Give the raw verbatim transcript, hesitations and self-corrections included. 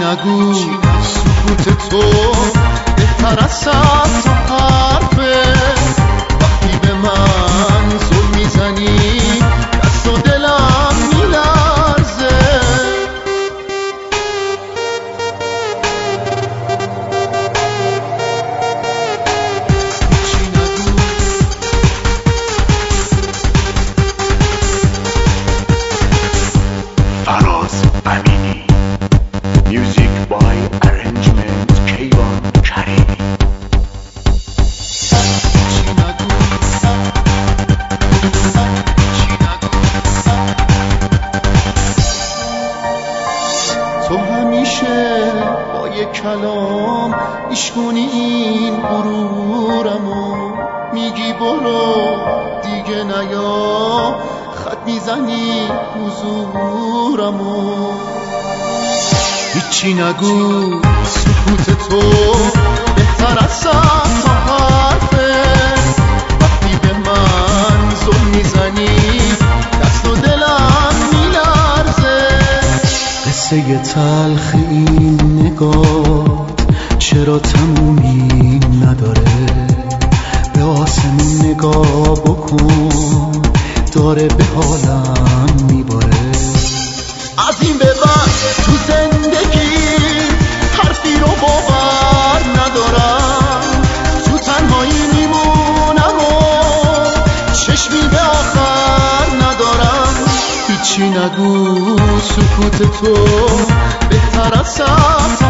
نگو سکوت تو بهتر از صد تا حرفه. وقتی به من زل میزنی دست و دلم میلرزه. فراز امینی. Music by arrangement کیوان کریمی. تو همیشه با یک کلام ایشگونی این غرورمو میگی برو دیگه نیا، خط میزنی حضورمو. هیچی نگو سکوت تو بهتر از صد تا حرفه. وقتی به من زل میزنی دست و دلم میلرزه. قصه تلخ این نگات چرا تمومی نداره؟ به آسمون نگاه بکن داره به حالم میباره. از این به بعد تو زندگی حرفی رو باور ندارم. تو تنهایی میمونم و چشمی به آخر ندارم. هیچی نگو سکوت تو بهتر از صد